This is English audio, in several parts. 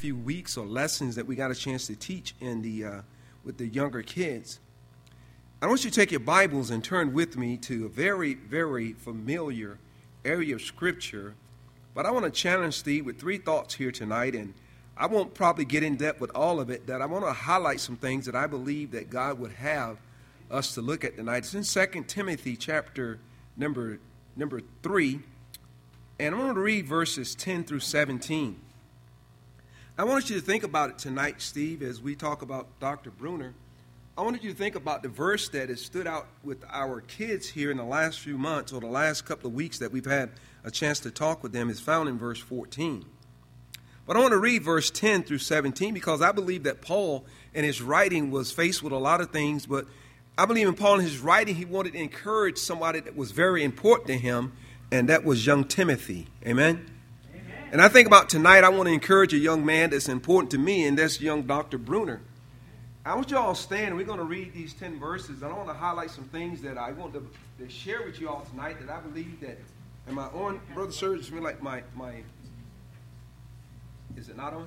few weeks or lessons that we got a chance to teach with the younger kids. I want you to take your Bibles and turn with me to a very, very familiar area of Scripture. But I want to challenge Steve with three thoughts here tonight, and I won't probably get in depth with all of it, that I want to highlight some things that I believe that God would have us to look at tonight. It's in 2 Timothy chapter number 3, and I'm going to read verses 10 through 17. I wanted you to think about it tonight, Steve, as we talk about Dr. Bruner. I wanted you to think about the verse that has stood out with our kids here in the last few months or the last couple of weeks that we've had a chance to talk with them. Is found in verse 14. But I want to read verse 10 through 17 because I believe that Paul in his writing was faced with a lot of things, but I believe in Paul in his writing he wanted to encourage somebody that was very important to him, and that was young Timothy. Amen? Amen. And I think about tonight I want to encourage a young man that's important to me, and that's young Dr. Bruner. I want you all to stand, and we're going to read these 10 verses. I want to highlight some things that I want to share with you all tonight that I believe that, am I on, Brother Serge? It's like my, is it not on?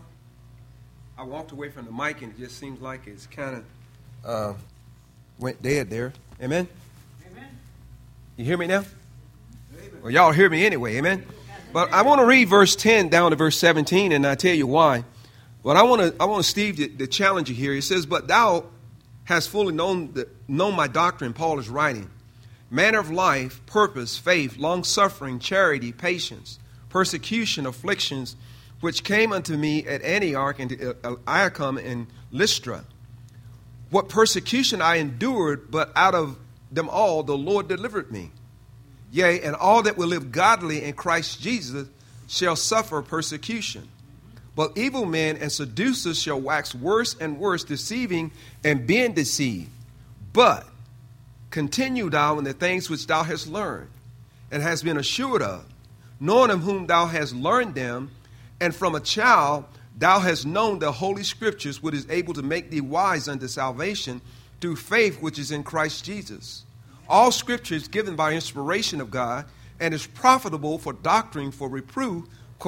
I walked away from the mic, and it just seems like it's kind of went dead there. Amen? Amen. You hear me now? Amen. Well, y'all hear me anyway. Amen? But I want to read verse 10 down to verse 17, and I tell you why. But I want Steve to challenge you here. He says, "But thou hast fully known my doctrine," Paul is writing, "manner of life, purpose, faith, long-suffering, charity, patience, persecution, afflictions, which came unto me at Antioch and Iconium and Lystra. What persecution I endured, but out of them all the Lord delivered me. Yea, and all that will live godly in Christ Jesus shall suffer persecution. But evil men and seducers shall wax worse and worse, deceiving and being deceived. But continue thou in the things which thou hast learned, and hast been assured of, knowing of whom thou hast learned them, and from a child thou hast known the holy scriptures, which is able to make thee wise unto salvation through faith which is in Christ Jesus. All scripture is given by inspiration of God, and is profitable for doctrine, for reproof,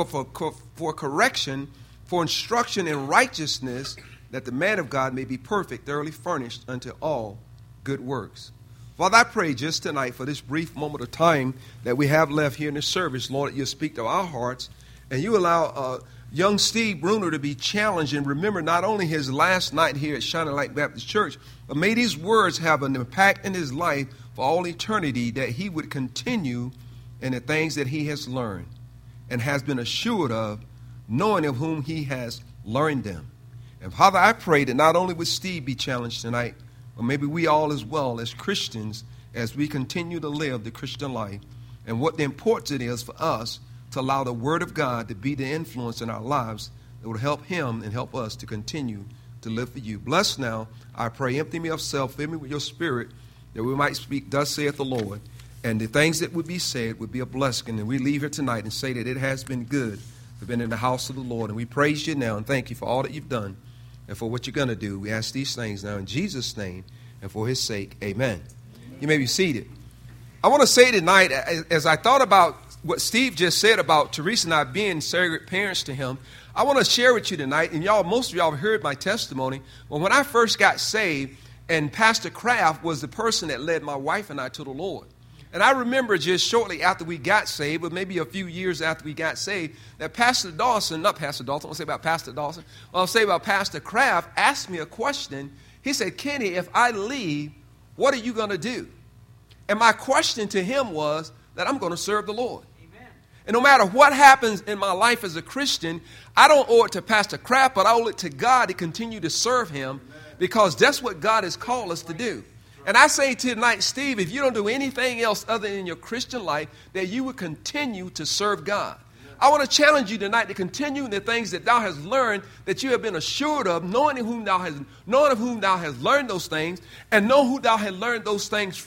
for correction, for instruction in righteousness, that the man of God may be perfect, thoroughly furnished unto all good works." Father, I pray just tonight for this brief moment of time that we have left here in this service, Lord, that you speak to our hearts, and you allow young Steve Bruner to be challenged and remember not only his last night here at Shining Light Baptist Church, but may these words have an impact in his life for all eternity, that he would continue in the things that he has learned and has been assured of, knowing of whom he has learned them. And Father, I pray that not only would Steve be challenged tonight, but maybe we all as well as Christians, as we continue to live the Christian life, and what the importance it is for us to allow the Word of God to be the influence in our lives that will help him and help us to continue to live for you. Bless now, I pray, empty me of self, fill me with your Spirit, that we might speak, thus saith the Lord, and the things that would be said would be a blessing. And we leave here tonight and say that it has been good. We've been in the house of the Lord, and we praise you now and thank you for all that you've done and for what you're going to do. We ask these things now in Jesus' name and for his sake. Amen. You may be seated. I want to say tonight, as I thought about what Steve just said about Teresa and I being surrogate parents to him, I want to share with you tonight, and most of y'all have heard my testimony. Well, when I first got saved, and Pastor Kraft was the person that led my wife and I to the Lord. And I remember just shortly after we got saved, but maybe a few years after we got saved, that Pastor Dawson, not Pastor Dawson, I want to say about Pastor Dawson, I'll say about Pastor Kraft, asked me a question. He said, "Kenny, if I leave, what are you going to do?" And my question to him was that I'm going to serve the Lord. Amen. And no matter what happens in my life as a Christian, I don't owe it to Pastor Kraft, but I owe it to God to continue to serve him. Amen. Because that's what God has called us to do. And I say tonight, Steve, if you don't do anything else other than your Christian life, that you would continue to serve God. I want to challenge you tonight to continue in the things that thou hast learned, that you have been assured of, knowing of whom thou hast learned those things, and know who thou hast learned those things from.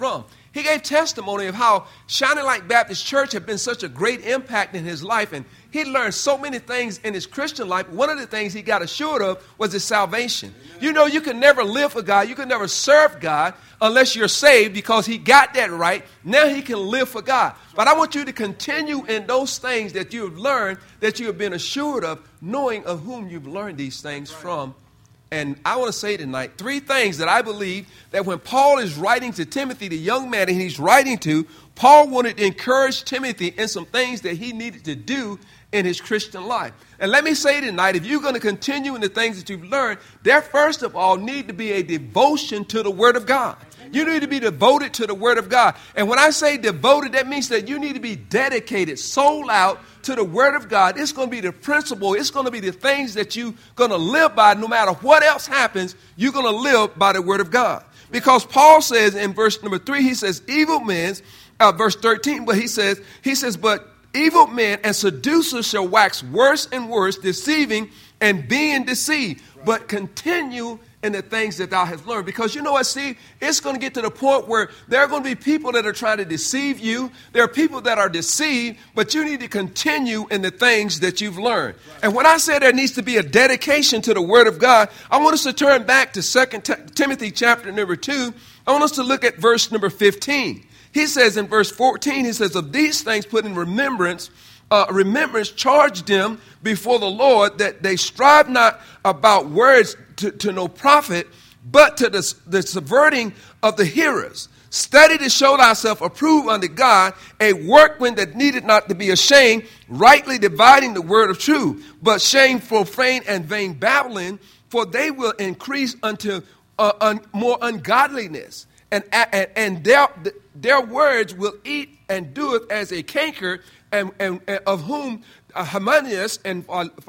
He gave testimony of how Shining Light Baptist Church had been such a great impact in his life, and he learned so many things in his Christian life. One of the things he got assured of was his salvation. Amen. You know, you can never live for God, you can never serve God unless you're saved, because he got that right. Now he can live for God. But I want you to continue in those things that you have learned, that you have been assured of, knowing of whom you've learned these things from. And I want to say tonight 3 things that I believe that when Paul is writing to Timothy, the young man that he's writing to, Paul wanted to encourage Timothy in some things that he needed to do in his Christian life. And let me say tonight, if you're going to continue in the things that you've learned, there first of all need to be a devotion to the Word of God. You need to be devoted to the Word of God. And when I say devoted, that means that you need to be dedicated, sold out to the Word of God. It's going to be the principle. It's going to be the things that you're going to live by. No matter what else happens, you're going to live by the Word of God. Because Paul says in verse number 3, he says, evil men, verse 13, but he says, but evil men and seducers shall wax worse and worse, deceiving and being deceived. But continue in the things that thou hast learned. Because you know what, see, it's going to get to the point where there are going to be people that are trying to deceive you. There are people that are deceived, but you need to continue in the things that you've learned. And when I say there needs to be a dedication to the Word of God, I want us to turn back to 2 Timothy chapter number 2. I want us to look at verse number 15. He says in verse 14, he says, of these things put in remembrance, charge them before the Lord, that they strive not about words to no profit, but to the subverting of the hearers. Study to show thyself approved unto God, a workman that needed not to be ashamed, rightly dividing the word of truth. But shame, profane, and vain babbling, for they will increase unto more ungodliness. And their words will eat and doeth as a canker, and of whom Hymenaeus and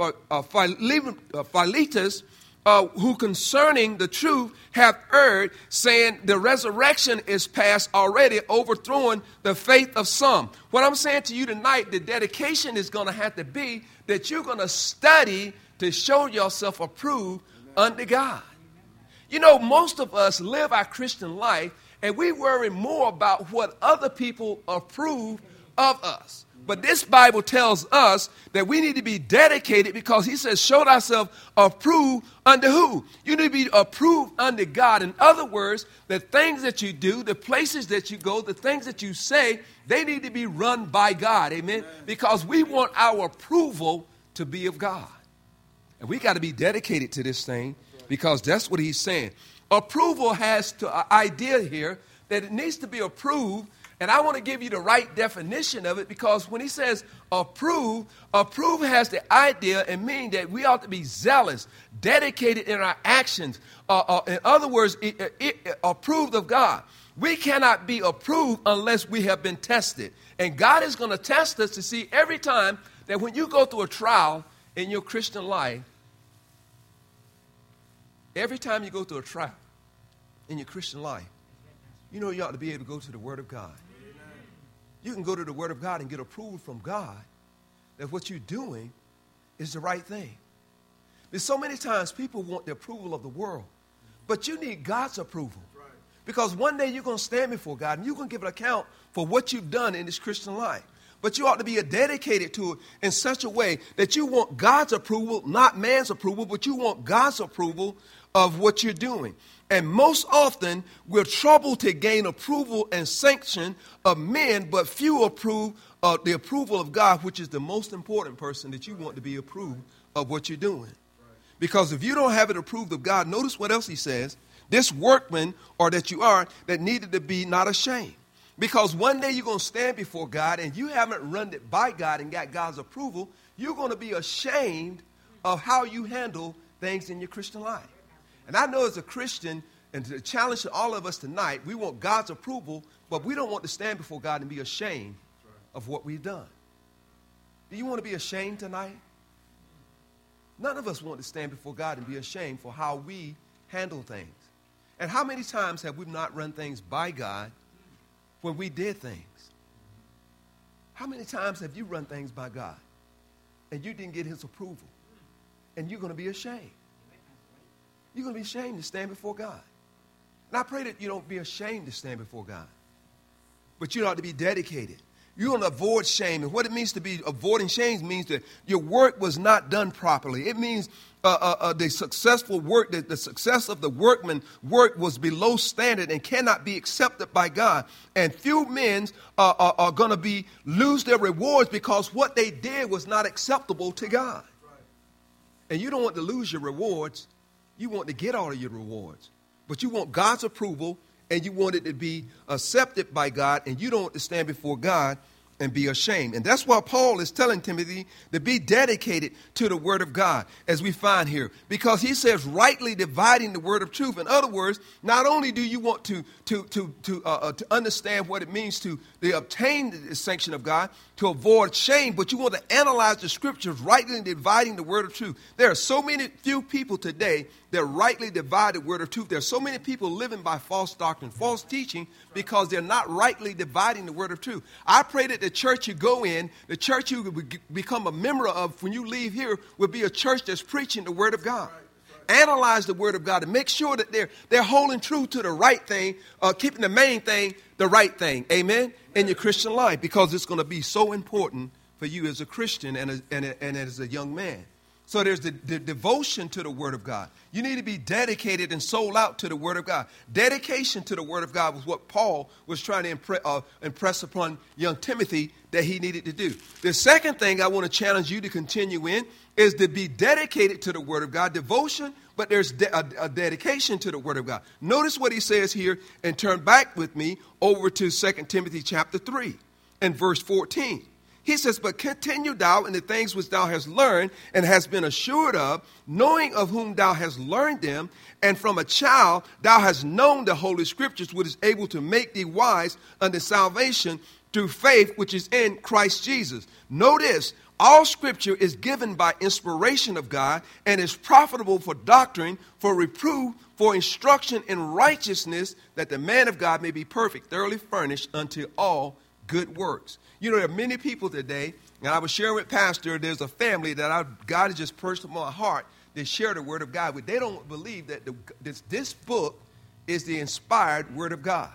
Philetus, who concerning the truth have erred, saying the resurrection is past already, overthrowing the faith of some. What I'm saying to you tonight, the dedication is going to have to be that you're going to study to show yourself approved unto God. You know, most of us live our Christian life and we worry more about what other people approve of us. But this Bible tells us that we need to be dedicated, because he says, show thyself approved unto who? You need to be approved unto God. In other words, the things that you do, the places that you go, the things that you say, they need to be run by God. Amen? Because we want our approval to be of God. And we got to be dedicated to this thing, because that's what he's saying. Approval has an idea here that it needs to be approved. And I want to give you the right definition of it, because when he says approve has the idea and meaning that we ought to be zealous, dedicated in our actions. In other words, approved of God. We cannot be approved unless we have been tested. And God is going to test us to see every time that when you go through a trial in your Christian life, every time you go through a trial in your Christian life, you know you ought to be able to go to the Word of God. You can go to the Word of God and get approval from God that what you're doing is the right thing. There's so many times people want the approval of the world, but you need God's approval. Right. Because one day you're going to stand before God and you're going to give an account for what you've done in this Christian life. But you ought to be dedicated to it in such a way that you want God's approval, not man's approval, but you want God's approval of what you're doing. And most often, we're troubled to gain approval and sanction of men, but few approve of the approval of God, which is the most important person that you want to be approved of what you're doing. Because if you don't have it approved of God, notice what else he says. This workman, or that you are, that needed to be not ashamed. Because one day you're going to stand before God and you haven't run it by God and got God's approval, you're going to be ashamed of how you handle things in your Christian life. And I know as a Christian, and the challenge to all of us tonight, we want God's approval, but we don't want to stand before God and be ashamed of what we've done. Do you want to be ashamed tonight? None of us want to stand before God and be ashamed for how we handle things. And how many times have we not run things by God when we did things? How many times have you run things by God and you didn't get his approval? And you're going to be ashamed. You're going to be ashamed to stand before God. And I pray that you don't be ashamed to stand before God. but you ought to be dedicated. You want to avoid shame. And what it means to be avoiding shame means that your work was not done properly. It means the successful work, the success of the workman work was below standard and cannot be accepted by God. And few men are going to lose their rewards because what they did was not acceptable to God. And you don't want to lose your rewards. You want to get all of your rewards. But you want God's approval, and you want it to be accepted by God, and you don't want to stand before God and be ashamed. And that's why Paul is telling Timothy to be dedicated to the word of God, as we find here. Because he says rightly dividing the word of truth. In other words, not only do you want to understand what it means to obtain the sanction of God, to avoid shame, but you want to analyze the scriptures, rightly dividing the word of truth. There are so few people today that rightly divide the word of truth. There are so many people living by false doctrine, false teaching, because they're not rightly dividing the word of truth. I pray that the church you go in, the church you become a member of when you leave here, will be a church that's preaching the word of God. Analyze the word of God and make sure that they're holding true to the right thing, keeping the main thing the right thing. Amen? In your Christian life, because it's going to be so important for you as a Christian and as a young man. So there's the devotion to the word of God. You need to be dedicated and sold out to the word of God. Dedication to the word of God was what Paul was trying to impress upon young Timothy that he needed to do. The second thing I want to challenge you to continue in is to be dedicated to the word of God. Devotion, but there's a dedication to the word of God. Notice what he says here, and turn back with me over to 2 Timothy chapter 3 and verse 14. He says, but continue thou in the things which thou hast learned and hast been assured of, knowing of whom thou hast learned them, and from a child thou hast known the Holy Scriptures, which is able to make thee wise unto salvation through faith which is in Christ Jesus. Notice, all Scripture is given by inspiration of God and is profitable for doctrine, for reproof, for instruction in righteousness, that the man of God may be perfect, thoroughly furnished unto all good works. You know, there are many people today, and I was sharing with Pastor, there's a family that God has just pushed upon my heart to share the word of God with. They don't believe that this book is the inspired word of God.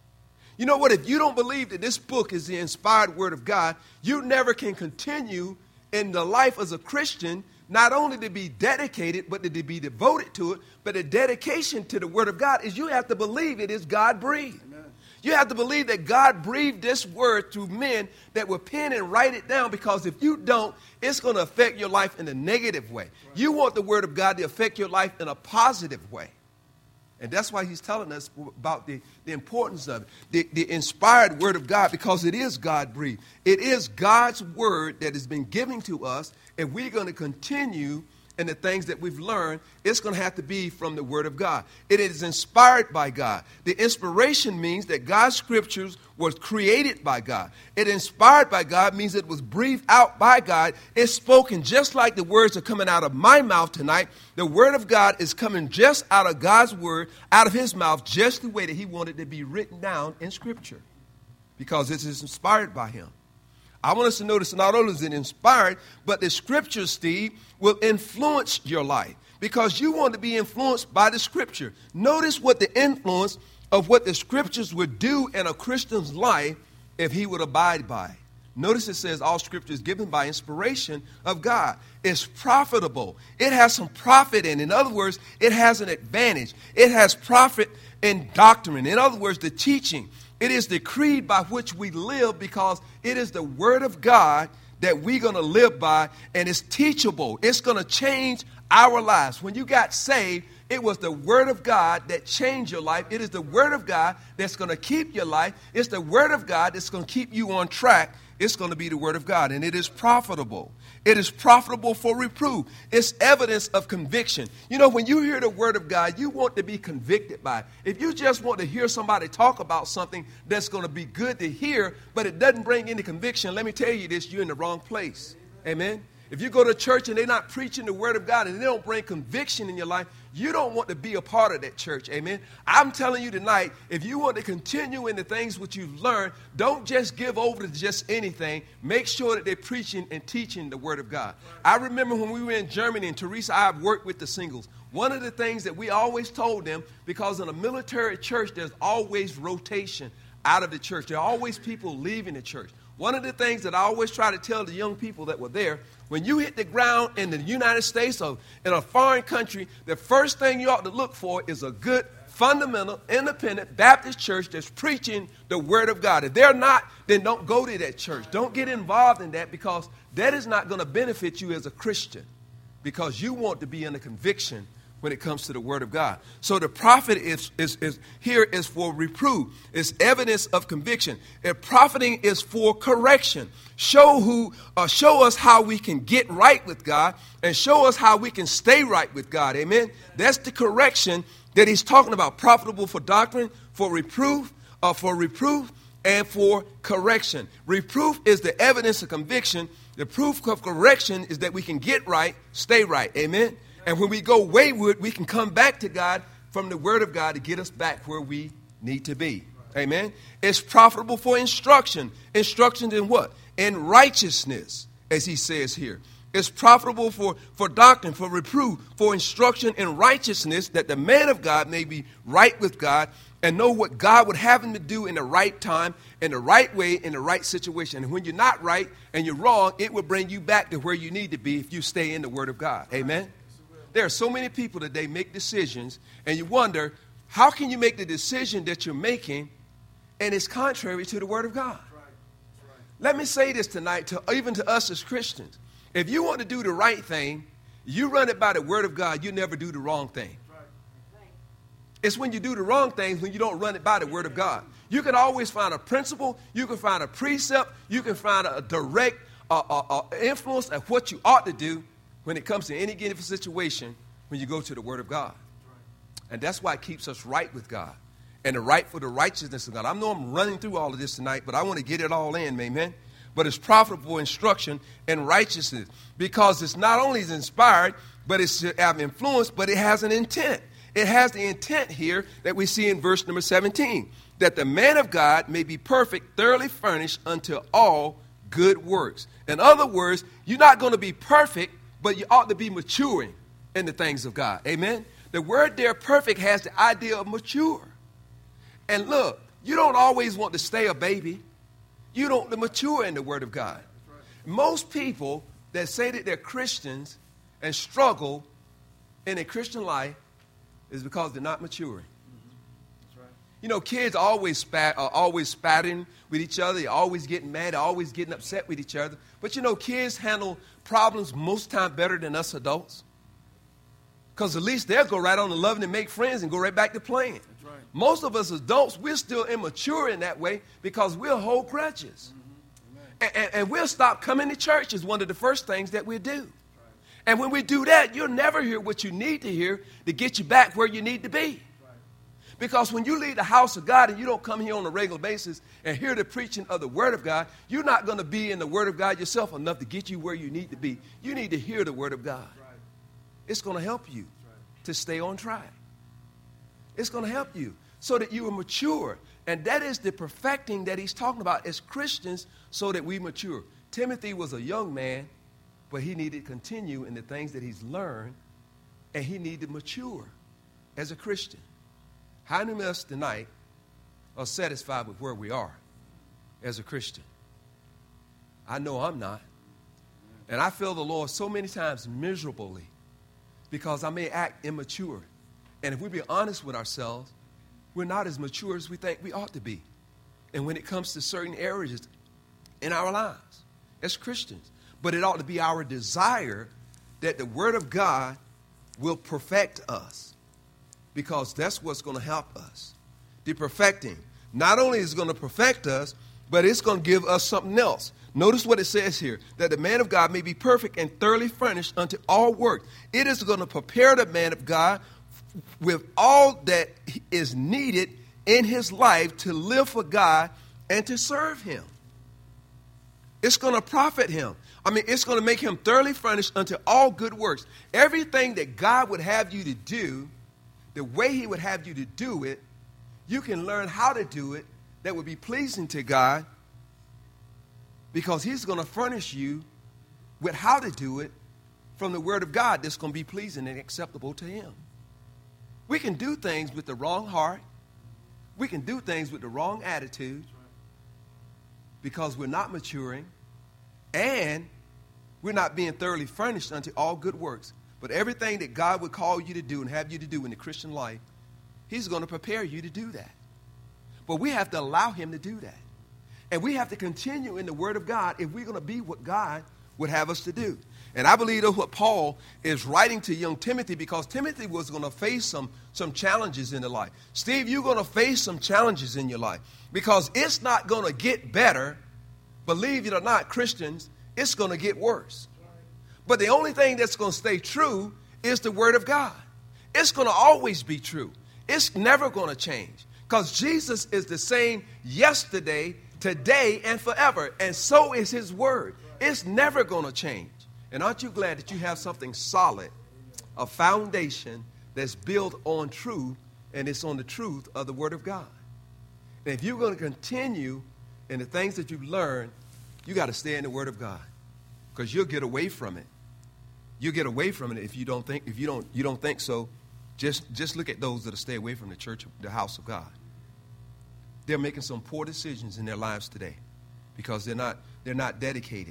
You know what? If you don't believe that this book is the inspired word of God, you never can continue in the life as a Christian, not only to be dedicated, but to be devoted to it. But the dedication to the word of God is you have to believe it is God-breathed. You have to believe that God breathed this word through men that will pen and write it down, because if you don't, it's going to affect your life in a negative way. You want the word of God to affect your life in a positive way. And that's why he's telling us about the importance of it. The inspired word of God, because it is God-breathed. It is God's word that has been given to us. If we're going to continue in the things that we've learned, it's going to have to be from the word of God. It is inspired by God. The inspiration means that God's scriptures was created by God. It inspired by God means it was breathed out by God. It's spoken just like the words are coming out of my mouth tonight. The word of God is coming just out of God's word, out of his mouth, just the way that he wanted it to be written down in scripture, because it is inspired by him. I want us to notice not only is it inspired, but the scriptures, Steve, will influence your life, because you want to be influenced by the scripture. Notice what the influence of what the scriptures would do in a Christian's life if he would abide by. Notice it says all scripture is given by inspiration of God. It's profitable. It has some profit in it. In other words, it has an advantage. It has profit in doctrine. In other words, the teaching. It is the creed by which we live, because it is the word of God that we're going to live by, and it's teachable. It's going to change our lives. When you got saved, it was the word of God that changed your life. It is the word of God that's going to keep your life. It's the word of God that's going to keep you on track. It's going to be the word of God, and it is profitable. It is profitable for reproof. It's evidence of conviction. You know, when you hear the word of God, you want to be convicted by it. If you just want to hear somebody talk about something that's going to be good to hear, but it doesn't bring any conviction, let me tell you this, you're in the wrong place. Amen? If you go to church and they're not preaching the word of God and they don't bring conviction in your life, you don't want to be a part of that church. Amen. I'm telling you tonight, if you want to continue in the things which you've learned, don't just give over to just anything. Make sure that they're preaching and teaching the word of God. I remember when we were in Germany, and Teresa and I have worked with the singles. One of the things that we always told them, because in a military church, there's always rotation. out of the church. There are always people leaving the church. One of the things that I always try to tell the young people that were there, when you hit the ground in the United States or in a foreign country, the first thing you ought to look for is a good, fundamental, independent Baptist church that's preaching the Word of God. If they're not, then don't go to that church. Don't get involved in that, because that is not going to benefit you as a Christian, because you want to be in a conviction when it comes to the Word of God. So the prophet is here is for reproof. It's evidence of conviction. And profiting is for correction. Show us how we can get right with God, and show us how we can stay right with God. Amen. That's the correction that he's talking about. Profitable for doctrine, for reproof, and for correction. Reproof is the evidence of conviction. The proof of correction is that we can get right, stay right. Amen. And when we go wayward, we can come back to God from the Word of God to get us back where we need to be. Amen. It's profitable for instruction. Instruction in what? In righteousness, as he says here. It's profitable for doctrine, for reproof, for instruction in righteousness, that the man of God may be right with God and know what God would have him to do in the right time, in the right way, in the right situation. And when you're not right and you're wrong, it will bring you back to where you need to be if you stay in the Word of God. Amen. There are so many people today make decisions, and you wonder, how can you make the decision that you're making and it's contrary to the Word of God? That's right. Let me say this tonight, even to us as Christians. If you want to do the right thing, you run it by the Word of God, you never do the wrong thing. Right. It's when you do the wrong things when you don't run it by the Word of God. You can always find a principle, you can find a precept, you can find a direct influence of what you ought to do when it comes to any given situation when you go to the Word of God. And that's why it keeps us right with God, and the right for the righteousness of God. I know I'm running through all of this tonight, but I want to get it all in, amen. But it's profitable instruction in righteousness, because it's not only is inspired, but it's to have influence, but it has an intent. It has the intent here that we see in verse number 17, that the man of God may be perfect, thoroughly furnished unto all good works. In other words, you're not going to be perfect, but you ought to be maturing in the things of God. Amen? The word there, perfect, has the idea of mature. And look, you don't always want to stay a baby. You don't mature in the Word of God. Right. Most people that say that they're Christians and struggle in a Christian life is because they're not maturing. That's right. You know, kids are always spatting with each other. They're always getting mad. They're always getting upset with each other. But you know, kids handle problems most time better than us adults. Because at least they'll go right on to loving and make friends and go right back to playing. That's right. Most of us adults, we're still immature in that way because we'll hold grudges. Mm-hmm. And we'll stop coming to church is one of the first things that we do. Right. And when we do that, you'll never hear what you need to hear to get you back where you need to be. Right. Because when you leave the house of God and you don't come here on a regular basis and hear the preaching of the Word of God, you're not going to be in the Word of God yourself enough to get you where you need to be. You need to hear the Word of God. Right. It's going to help you to stay on track. It's going to help you so that you are mature. And that is the perfecting that he's talking about as Christians, so that we mature. Timothy was a young man, but he needed to continue in the things that he's learned, and he needed to mature as a Christian. How many of us tonight are satisfied with where we are as a Christian? I know I'm not. And I feel the Lord so many times miserably because I may act immature. And if we be honest with ourselves, we're not as mature as we think we ought to be. And when it comes to certain areas in our lives as Christians. But it ought to be our desire that the Word of God will perfect us, because that's what's going to help us. The perfecting. Not only is it going to perfect us, but it's going to give us something else. Notice what it says here, that the man of God may be perfect and thoroughly furnished unto all work. It is going to prepare the man of God with all that is needed in his life to live for God and to serve him. It's going to profit him. It's going to make him thoroughly furnished unto all good works. Everything that God would have you to do, the way he would have you to do it, you can learn how to do it that would be pleasing to God, because he's going to furnish you with how to do it from the Word of God that's going to be pleasing and acceptable to him. We can do things with the wrong heart, We can do things with the wrong attitude because we're not maturing and we're not being thoroughly furnished unto all good works. But everything that God would call you to do and have you to do in the Christian life, he's going to prepare you to do that. But we have to allow him to do that. And we have to continue in the Word of God if we're going to be what God would have us to do. And I believe that's what Paul is writing to young Timothy, because Timothy was going to face some challenges in the life. Steve, you're going to face some challenges in your life because it's not going to get better. Believe it or not, Christians, it's going to get worse. But the only thing that's going to stay true is the Word of God. It's going to always be true. It's never going to change because Jesus is the same yesterday, today, and forever. And so is his Word. It's never going to change. And aren't you glad that you have something solid, a foundation that's built on truth, and it's on the truth of the Word of God? And if you're going to continue in the things that you've learned, you got to stay in the Word of God, because you'll get away from it. You'll get away from it if you don't think so. Just look at those that stay away from the church, the house of God. They're making some poor decisions in their lives today because they're not dedicated.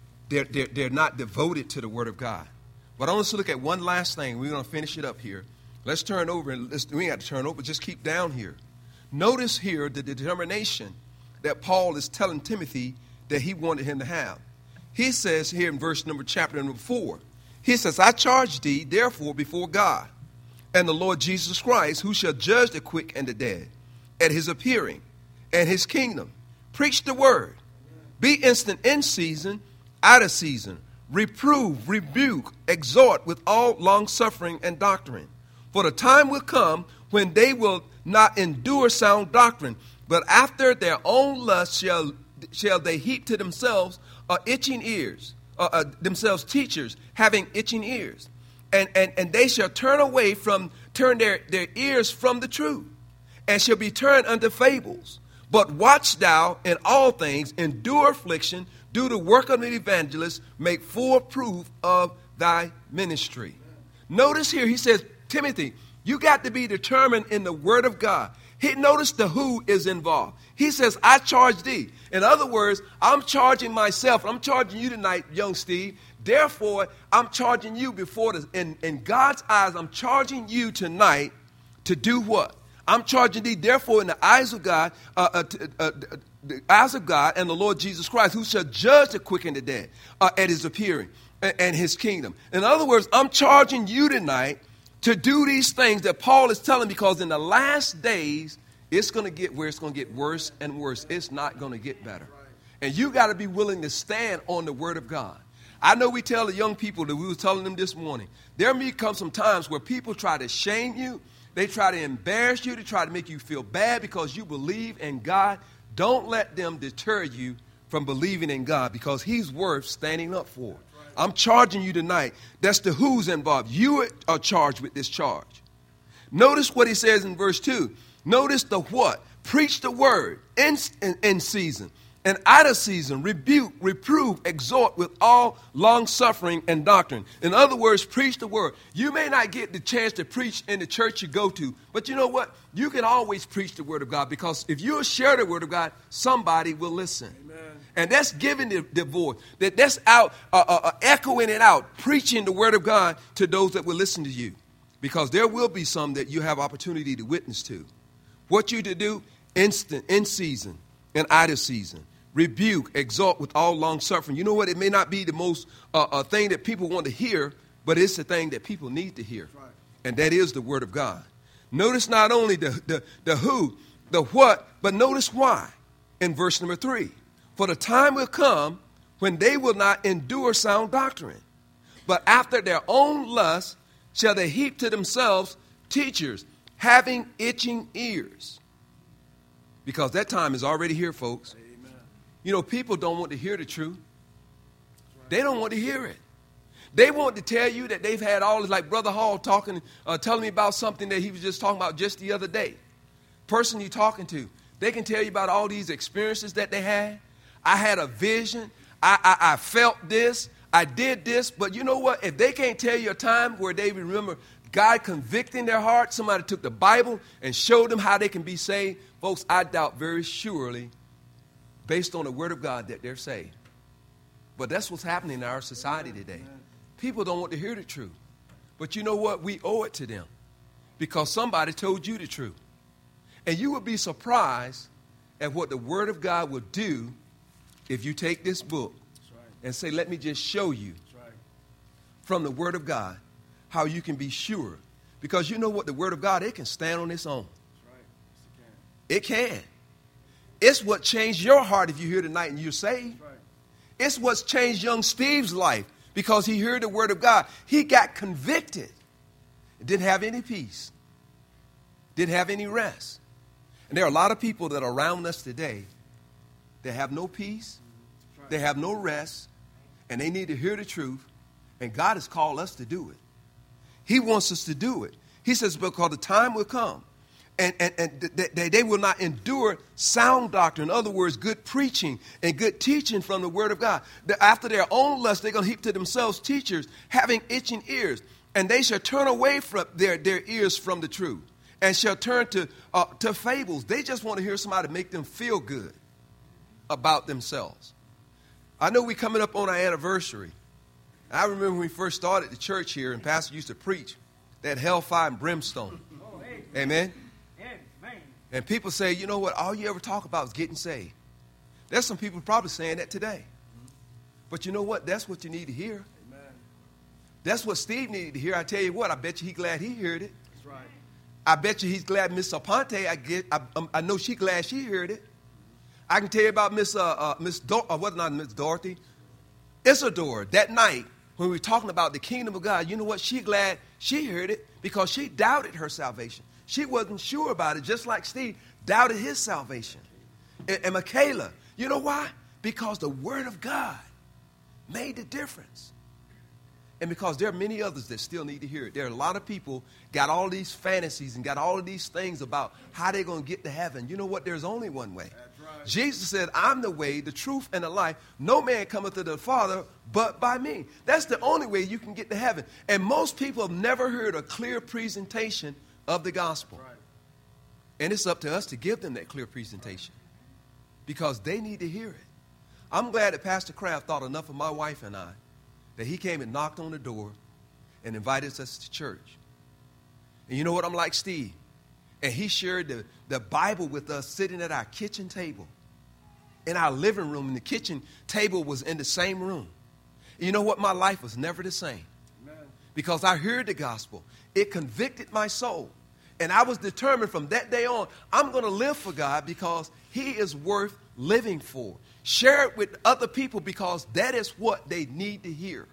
They're not devoted to the Word of God. But I want us to look at one last thing. We're going to finish it up here. Let's turn over. We ain't have to turn over. Just keep down here. Notice here the determination that Paul is telling Timothy that he wanted him to have. He says here in chapter number 4, he says, I charge thee, therefore, before God and the Lord Jesus Christ, who shall judge the quick and the dead, at his appearing and his kingdom. Preach the word. Be instant in season, out of season. Reprove, rebuke, exhort with all longsuffering and doctrine. For the time will come when they will not endure sound doctrine, but after their own lust shall they heap to themselves itching ears, themselves teachers having itching ears. And they shall turn their ears from the truth, and shall be turned unto fables. But watch thou in all things, endure affliction, do the work of an evangelist, make full proof of thy ministry. Notice here, he says, Timothy, you got to be determined in the Word of God. Notice the who is involved. He says, I charge thee. In other words, I'm charging myself. I'm charging you tonight, young Steve. Therefore, I'm charging you in God's eyes, I'm charging you tonight to do what? I'm charging thee, therefore, in the eyes of God, the eyes of God and the Lord Jesus Christ, who shall judge the quick and the dead at his appearing and his kingdom. In other words, I'm charging you tonight to do these things that Paul is telling, because in the last days, it's going to get where it's going to get worse and worse. It's not going to get better. And you got to be willing to stand on the Word of God. I know we tell the young people that we were telling them this morning, there may come some times where people try to shame you. They try to embarrass you. They try to make you feel bad because you believe in God. Don't let them deter you from believing in God, because he's worth standing up for. I'm charging you tonight. That's the who's involved. You are charged with this charge. Notice what he says in verse 2. Notice the what. Preach the word in season and out of season. Rebuke, reprove, exhort with all long-suffering and doctrine. In other words, preach the word. You may not get the chance to preach in the church you go to, but you know what? You can always preach the word of God, because if you share the word of God, somebody will listen. Amen. And that's giving the voice. That's out, echoing it out, preaching the word of God to those that will listen to you. Because there will be some that you have opportunity to witness to. What you to do, instant, in season, and out of season. Rebuke, exhort with all long suffering. You know what? It may not be the most thing that people want to hear, but it's the thing that people need to hear. Right. And that is the word of God. Notice not only the who, the what, but notice why in verse number 3. For the time will come when they will not endure sound doctrine, but after their own lust shall they heap to themselves teachers having itching ears. Because that time is already here, folks. Amen. You know, people don't want to hear the truth. Right. They don't want to hear it. They want to tell you that they've had all this, like Brother Hall telling me about something that he was just talking about just the other day. Person you're talking to, they can tell you about all these experiences that they had. I had a vision. I felt this. I did this, but you know what? If they can't tell you a time where they remember God convicting their heart, somebody took the Bible and showed them how they can be saved, folks, I doubt very surely, based on the Word of God, that they're saved. But that's what's happening in our society today. People don't want to hear the truth. But you know what? We owe it to them because somebody told you the truth. And you would be surprised at what the Word of God will do if you take this book and say, let me just show you from the Word of God how you can be sure. Because you know what? The Word of God, it can stand on its own. It can. It's what changed your heart if you're here tonight and you're saved. It's what's changed young Steve's life because he heard the Word of God. He got convicted. Didn't have any peace. Didn't have any rest. And there are a lot of people that are around us today that have no peace. They have no rest. And they need to hear the truth. And God has called us to do it. He wants us to do it. He says because the time will come. And they will not endure sound doctrine. In other words, good preaching and good teaching from the Word of God. After their own lust, they're going to heap to themselves teachers having itching ears. And they shall turn away from their ears from the truth and shall turn to fables. They just want to hear somebody make them feel good about themselves. I know we're coming up on our anniversary. I remember when we first started the church here and Pastor used to preach that hellfire and brimstone. Amen. And people say, you know what, all you ever talk about is getting saved. There's some people probably saying that today. But you know what? That's what you need to hear. Amen. That's what Steve needed to hear. I tell you what, I bet you he's glad he heard it. That's right. I bet you he's glad Miss Aponte, I know she's glad she heard it. I can tell you about Miss Dorothy. Isadore, that night when we were talking about the kingdom of God, you know what? She's glad she heard it because she doubted her salvation. She wasn't sure about it, just like Steve doubted his salvation. And Michaela, you know why? Because the Word of God made the difference. And because there are many others that still need to hear it. There are a lot of people got all these fantasies and got all of these things about how they're going to get to heaven. You know what? There's only one way. That's right. Jesus said, I'm the way, the truth, and the life. No man cometh to the Father but by me. That's the only way you can get to heaven. And most people have never heard a clear presentation of the gospel. Right. And it's up to us to give them that clear presentation because they need to hear it. I'm glad that Pastor Kraft thought enough of my wife and I that he came and knocked on the door and invited us to church. And you know what? I'm like Steve. And he shared the Bible with us sitting at our kitchen table in our living room. And the kitchen table was in the same room. And you know what? My life was never the same. Amen. Because I heard the gospel. It convicted my soul. And I was determined from that day on, I'm going to live for God because he is worth living for. Share it with other people because that is what they need to hear.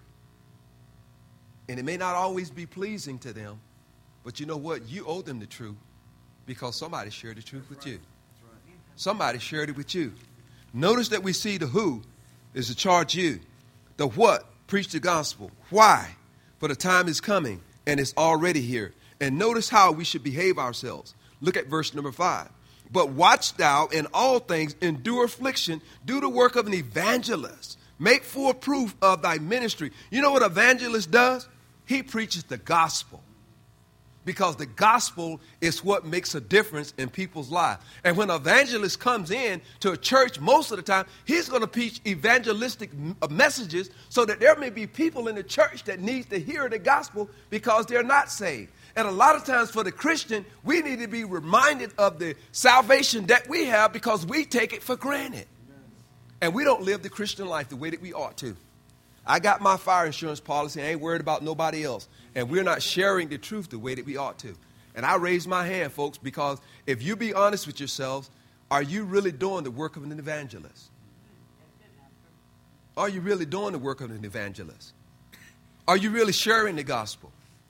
And it may not always be pleasing to them, but you know what? You owe them the truth because somebody shared the truth with you. Somebody shared it with you. Notice that we see the who is to charge you. The what? Preach the gospel. Why? For the time is coming and it's already here. And notice how we should behave ourselves. Look at verse number 5. But watch thou in all things, endure affliction, do the work of an evangelist. Make full proof of thy ministry. You know what an evangelist does? He preaches the gospel. Because the gospel is what makes a difference in people's lives. And when an evangelist comes in to a church, most of the time, he's going to preach evangelistic messages so that there may be people in the church that need to hear the gospel because they're not saved. And a lot of times for the Christian, we need to be reminded of the salvation that we have because we take it for granted. And we don't live the Christian life the way that we ought to. I got my fire insurance policy. I ain't worried about nobody else. And we're not sharing the truth the way that we ought to. And I raise my hand, folks, because if you be honest with yourselves, are you really doing the work of an evangelist? Are you really doing the work of an evangelist? Are you really sharing the gospel?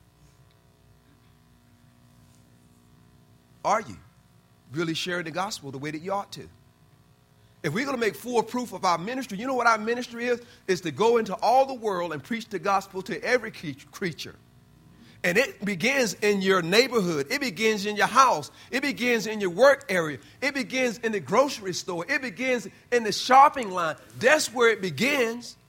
Are you really sharing the gospel the way that you ought to? If we're going to make full proof of our ministry, you know what our ministry is? Is to go into all the world and preach the gospel to every creature. And it begins in your neighborhood. It begins in your house. It begins in your work area. It begins in the grocery store. It begins in the shopping line. That's where it begins.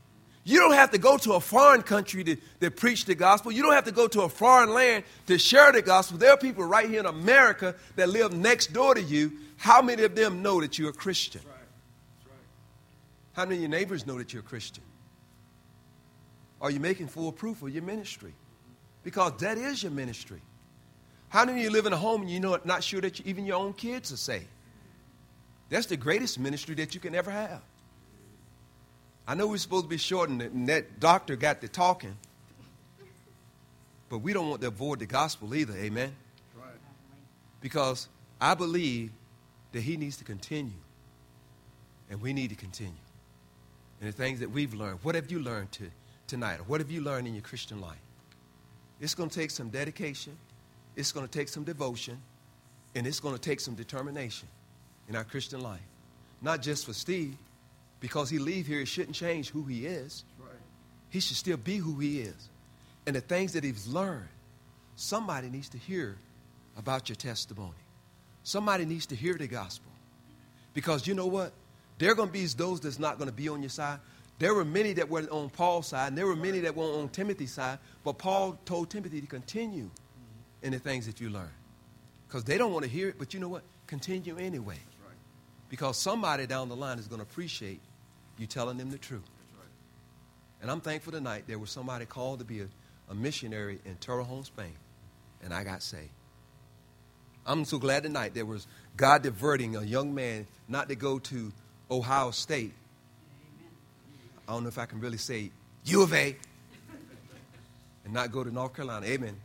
You don't have to go to a foreign country to preach the gospel. You don't have to go to a foreign land to share the gospel. There are people right here in America that live next door to you. How many of them know that you're a Christian? That's right. That's right. How many of your neighbors know that you're a Christian? Are you making full proof of your ministry? Because that is your ministry. How many of you live in a home and you know not sure that even your own kids are saved? That's the greatest ministry that you can ever have. I know we're supposed to be short, and that doctor got to talking. But we don't want to avoid the gospel either, amen? Right. Because I believe that he needs to continue. And we need to continue. And the things that we've learned, what have you learned tonight? Or what have you learned in your Christian life? It's going to take some dedication. It's going to take some devotion. And it's going to take some determination in our Christian life. Not just for Steve. Because he leave here, it shouldn't change who he is. Right. He should still be who he is. And the things that he's learned, somebody needs to hear about your testimony. Somebody needs to hear the gospel. Because you know what? There are going to be those that's not going to be on your side. There were many that were on Paul's side, and there were many that were on Timothy's side. But Paul told Timothy to continue in the things that you learn. Because they don't want to hear it, but you know what? Continue anyway. That's right. Because somebody down the line is going to appreciate you telling them the truth. That's right. And I'm thankful tonight there was somebody called to be a missionary in Torrejon, Spain. And I got saved. I'm so glad tonight there was God diverting a young man not to go to Ohio State. I don't know if I can really say U of A and not go to North Carolina. Amen.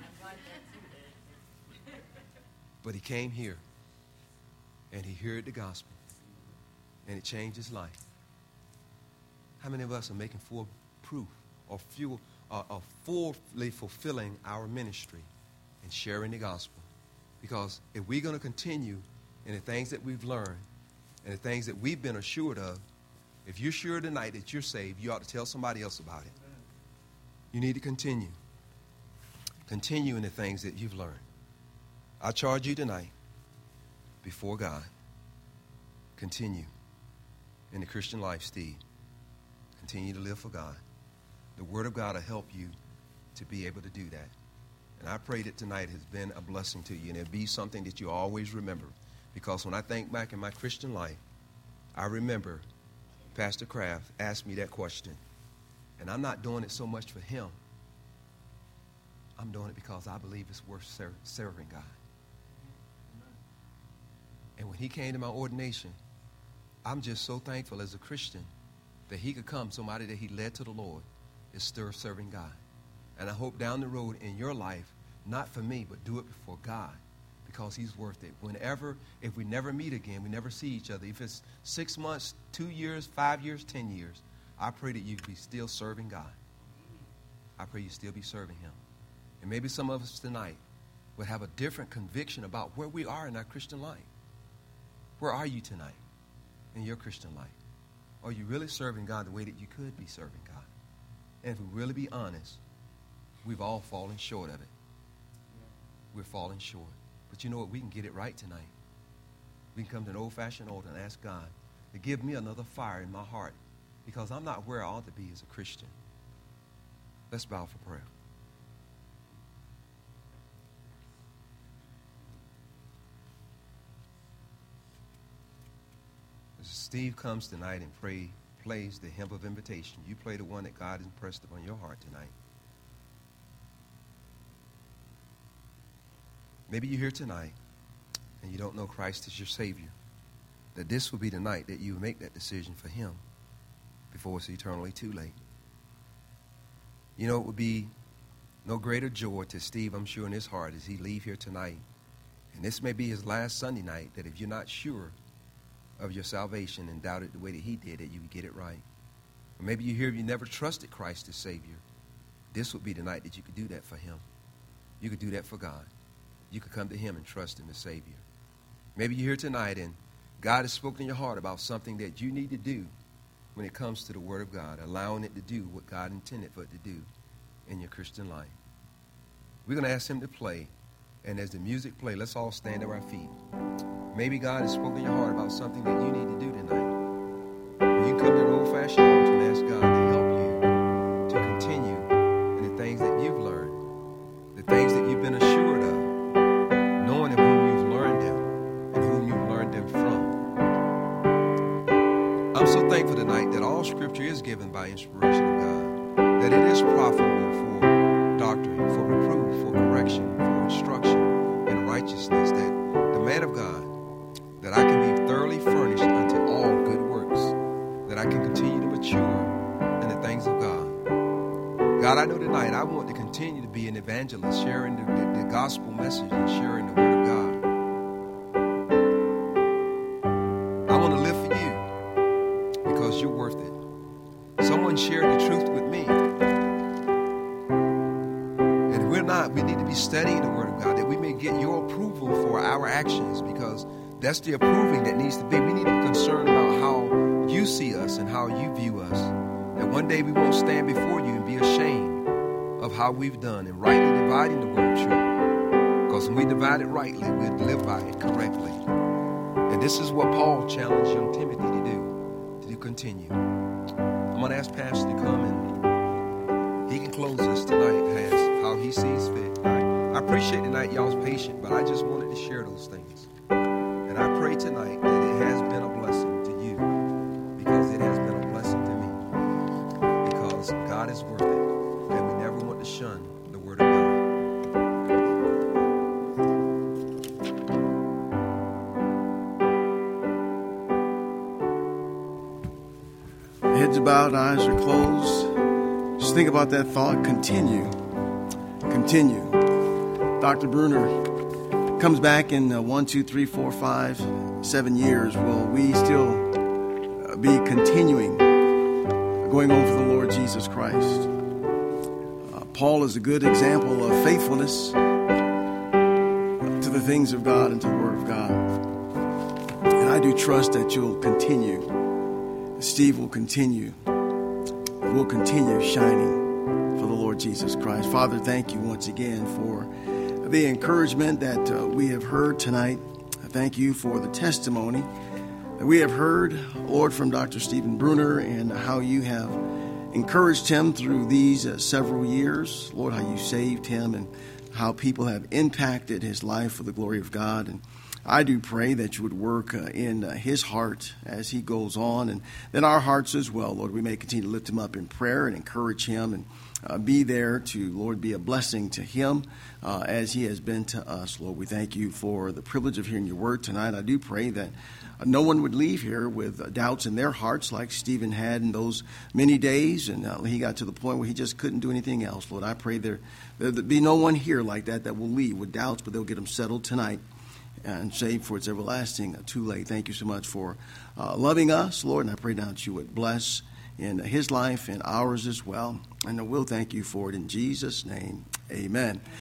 But he came here and he heard the gospel and it changed his life. How many of us are making full proof or fully fulfilling our ministry and sharing the gospel? Because if we're going to continue in the things that we've learned and the things that we've been assured of, if you're sure tonight that you're saved, you ought to tell somebody else about it. You need to continue. Continue in the things that you've learned. I charge you tonight before God. Continue in the Christian life, Steve. Continue to live for God. The Word of God will help you to be able to do that. And I pray that tonight has been a blessing to you, and it'll be something that you always remember. Because when I think back in my Christian life, I remember Pastor Kraft asked me that question. And I'm not doing it so much for him. I'm doing it because I believe it's worth serving God. And when he came to my ordination, I'm just so thankful as a Christian that he could come, somebody that he led to the Lord, is still serving God. And I hope down the road in your life, not for me, but do it before God, because he's worth it. If we never meet again, we never see each other, if it's 6 months, 2 years, 5 years, 10 years, I pray that you be still serving God. I pray you still be serving him. And maybe some of us tonight will have a different conviction about where we are in our Christian life. Where are you tonight in your Christian life? Are you really serving God the way that you could be serving God? And if we really be honest, we've all fallen short of it. We're falling short. But you know what? We can get it right tonight. We can come to an old-fashioned altar and ask God to give me another fire in my heart, because I'm not where I ought to be as a Christian. Let's bow for prayer. As Steve comes tonight and plays the hymn of invitation, you play the one that God impressed upon your heart tonight. Maybe you're here tonight and you don't know Christ as your Savior. That this will be the night that you make that decision for him before it's eternally too late. You know, it would be no greater joy to Steve, I'm sure, in his heart as he leave here tonight. And this may be his last Sunday night, that if you're not sure of your salvation and doubt it the way that he did, that you would get it right. Or maybe you're here, you never trusted Christ as Savior. This would be the night that you could do that for him. You could do that for God. You could come to him and trust him as Savior. Maybe you're here tonight and God has spoken in your heart about something that you need to do when it comes to the Word of God, allowing it to do what God intended for it to do in your Christian life. We're going to ask him to play, and as the music plays, let's all stand to our feet. Maybe God has spoken in your heart about something that you need to do tonight. You can come to an old-fashioned altar and ask God to help you by inspiration of God, that it is profitable for doctrine, for reproof, for correction, for instruction in righteousness, that the man of God, that I can be thoroughly furnished unto all good works, that I can continue to mature in the things of God. God, I know tonight I want to continue to be an evangelist, sharing the gospel message and sharing the word of God. I want to live for you because you're worth it. Someone shared the truth with me. And we need to be studying the word of God, that we may get your approval for our actions, because that's the approving that needs to be. We need to be concerned about how you see us and how you view us. That one day we won't stand before you and be ashamed of how we've done and rightly dividing the word of truth. Because when we divide it rightly, we'll live by it correctly. And this is what Paul challenged young Timothy to continue. I'm going to ask Pastor to come and he can close us tonight as how he sees fit. I appreciate tonight y'all's patience, but I just wanted to share those things. And I pray tonight that it has been a blessing to you, because it has been a blessing to me. Because God is worth it, and we never want to shun the word of God. Heads are bowed, eyes are closed. Just think about that thought. Continue. Dr. Bruner comes back in 1, 2, 3, 4, 5, 7 years. Will we still be continuing going on for the Lord Jesus Christ? Paul is a good example of faithfulness to the things of God and to the Word of God. And I do trust that you'll continue. Steve will continue. We'll continue shining for the Lord Jesus Christ. Father, thank you once again for the encouragement that we have heard tonight. Thank you for the testimony that we have heard, Lord, from Dr. Stephen Bruner, and how you have encouraged him through these several years. Lord, how you saved him and how people have impacted his life for the glory of God. And I do pray that you would work in his heart as he goes on, and then our hearts as well. Lord, we may continue to lift him up in prayer and encourage him and be there to, Lord, be a blessing to him as he has been to us. Lord, we thank you for the privilege of hearing your word tonight. I do pray that no one would leave here with doubts in their hearts like Stephen had in those many days, and he got to the point where he just couldn't do anything else. Lord, I pray there be no one here like that will leave with doubts, but they'll get them settled tonight and saved for its everlasting too late. Thank you so much for loving us, Lord, and I pray now that you would bless in his life and ours as well. And we'll thank you for it in Jesus' name. Amen.